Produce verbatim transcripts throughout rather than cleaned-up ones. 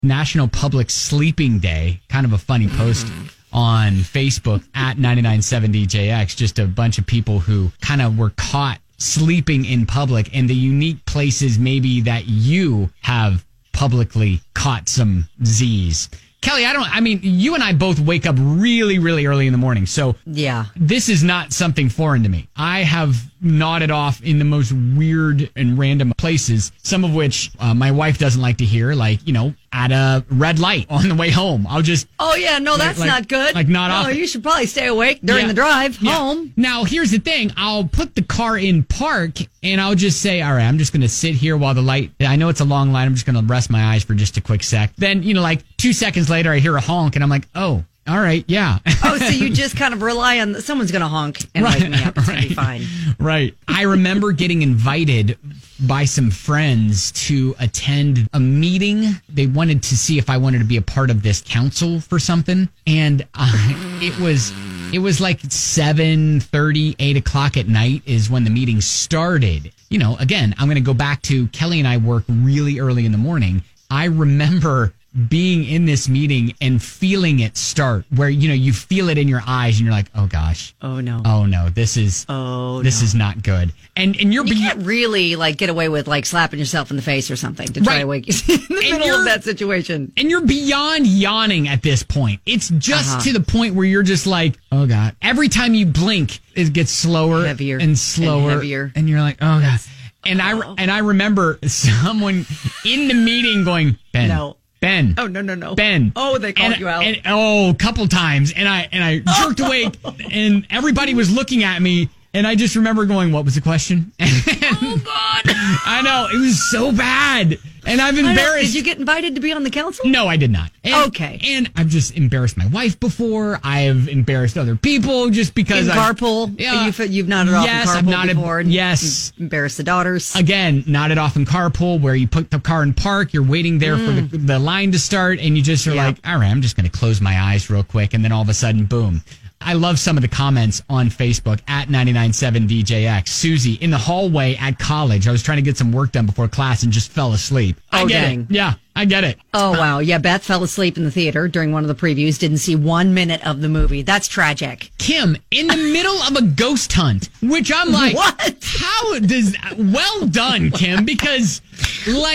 National Public Sleeping Day. Kind of a funny post on Facebook at ninety-nine seven D J X. Just a bunch of people who kind of were caught sleeping in public, and the unique places maybe that you have publicly caught some Z's. Kelly, I don't, I mean, you and I both wake up really, really early in the morning. So yeah, this is not something foreign to me. I have nodded off in the most weird and random places, some of which uh, my wife doesn't like to hear, like, you know, at a red light on the way home. I'll just... Oh, yeah, no, that's like, not good. Like, not no, off. No, you should probably stay awake during yeah. the drive yeah. home. Now, here's the thing. I'll put the car in park, and I'll just say, all right, I'm just going to sit here while the light... I know it's a long line. I'm just going to rest my eyes for just a quick sec. Then, you know, like two seconds later, I hear a honk, and I'm like, oh... All right, yeah. Oh, so you just kind of rely on someone's going to honk and right, wake me up. It's right, going to be fine. Right. I remember getting invited by some friends to attend a meeting. They wanted to see if I wanted to be a part of this council for something. And uh, it was it was like seven thirty, eight o'clock at night is when the meeting started. You know, again, I'm going to go back to Kelly and I work really early in the morning. I remember being in this meeting and feeling it start, where, you know, you feel it in your eyes and you're like, oh gosh. Oh no. Oh no, this is, oh, this no. is not good. And, and you're, you be- can't really like get away with like slapping yourself in the face or something to try right. to wake you in the and middle of that situation. And you're beyond yawning at this point. It's just uh-huh. to the point where you're just like, oh God. Every time you blink, it gets slower heavier and slower. And heavier. And you're like, oh God. And I, and I remember someone in the meeting going, Ben. No. Ben. Oh, no, no, no. Ben. Oh, they called and, you out. And, oh, a couple times. And I and I jerked awake, and everybody was looking at me, and I just remember going, what was the question? Oh, God. I know. It was so bad. And I've embarrassed. Did you get invited to be on the council? No, I did not. And, okay. And I've just embarrassed my wife before. I've embarrassed other people just because in I carpool. Yeah, you've, you've nodded off yes, in carpool I've nodded, before. Yes. Embarrassed the daughters. Again, nodded off in carpool where you put the car in park. You're waiting there mm. for the, the line to start, and you just are yeah. like, all right, I'm just going to close my eyes real quick, and then all of a sudden, boom. I love some of the comments on Facebook at ninety-nine seven D J X. Susie, in the hallway at college, I was trying to get some work done before class and just fell asleep. I oh, get dang. it. Yeah, I get it. Oh, wow. Yeah, Beth fell asleep in the theater during one of the previews, didn't see one minute of the movie. That's tragic. Kim, in the middle of a ghost hunt, which I'm like, what? How does, well done, Kim, because, like,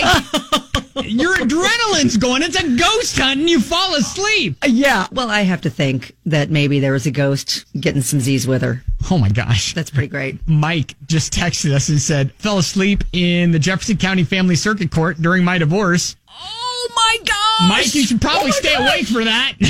your adrenaline's going. It's a ghost hunt and you fall asleep. Yeah. Well, I have to think that maybe there was a ghost getting some Z's with her. Oh, my gosh. That's pretty great. Mike just texted us and said, fell asleep in the Jefferson County Family Circuit Court during my divorce. Oh, my gosh. Mike, you should probably oh stay gosh. awake for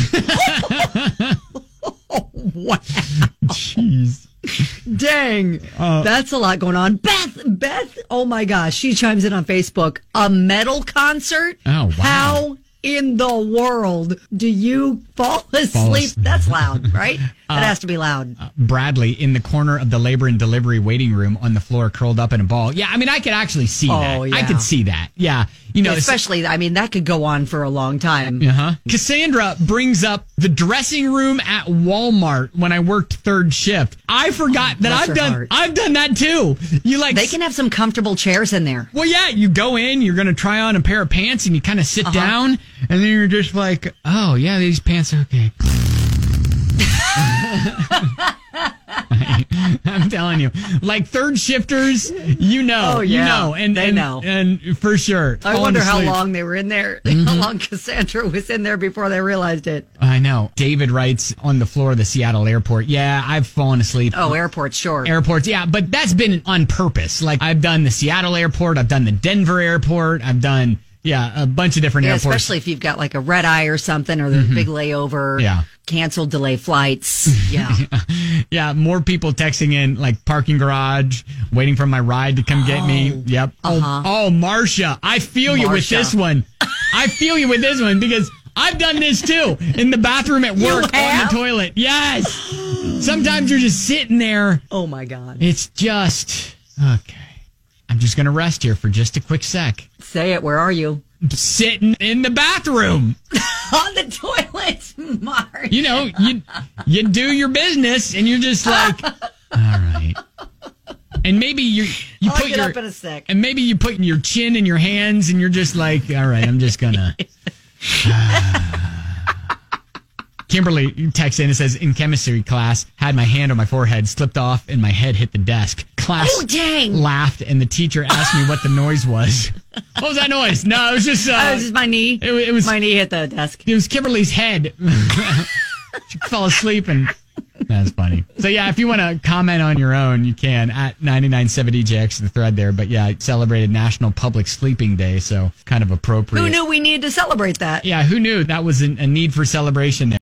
that. Oh, wow. Jeez. Dang. Uh, That's a lot going on. Beth, Beth, oh, my gosh. She chimes in on Facebook. A metal concert? Oh, wow. How in the world do you fall asleep? Fall asleep. That's loud, right? That uh, has to be loud. Uh, Bradley in the corner of the labor and delivery waiting room on the floor, curled up in a ball. Yeah, I mean, I could actually see oh, that. Yeah. I could see that. Yeah. You know, especially, I mean, that could go on for a long time. Uh-huh. Cassandra brings up the dressing room at Walmart when I worked third shift. I forgot oh, that I've done heart. I've done that too. You like They can have some comfortable chairs in there. Well, yeah, you go in, you're going to try on a pair of pants and you kind of sit uh-huh. down and then you're just like, "Oh, yeah, these pants are okay." I'm telling you, like third shifters, you know, oh, yeah. you know, and they and, know, and for sure. I wonder how long they were in there, mm-hmm. how long Cassandra was in there before they realized it. I know. David writes on the floor of the Seattle airport. Yeah, I've fallen asleep. Oh, airports, sure. Airports, yeah, but that's been on purpose. Like I've done the Seattle airport, I've done the Denver airport, I've done. Yeah, a bunch of different yeah, airports. Especially if you've got like a red eye or something, or there's a mm-hmm. big layover. Yeah. Canceled, delay flights. Yeah. yeah. Yeah, more people texting in, like parking garage, waiting for my ride to come get oh. me. Yep. Uh-huh. Oh, oh, Marcia, I feel Marcia. you with this one. I feel you with this one because I've done this too in the bathroom at work on the toilet. Yes. Sometimes you're just sitting there. Oh, my God. It's just, okay. I'm just going to rest here for just a quick sec. Say it. Where are you? Sitting in the bathroom. On the toilet, Mark. You know, you you do your business and you're just like, all right. And maybe you you I'll put get your up in a sec. And maybe you put your chin in your hands and you're just like, all right, I'm just going to Kimberly texts in and says, in chemistry class, had my hand on my forehead, slipped off, and my head hit the desk. Class oh, dang. laughed, and the teacher asked me what the noise was. What was that noise? No, it was just... Uh, oh, it was just my knee. It, it was my knee hit the desk. It was Kimberly's head. She fell asleep, and that's funny. So, yeah, if you want to comment on your own, you can at ninety-nine seven D J X, the thread there. But, yeah, it celebrated National Public Sleeping Day, so kind of appropriate. Who knew we needed to celebrate that? Yeah, who knew that was a need for celebration there?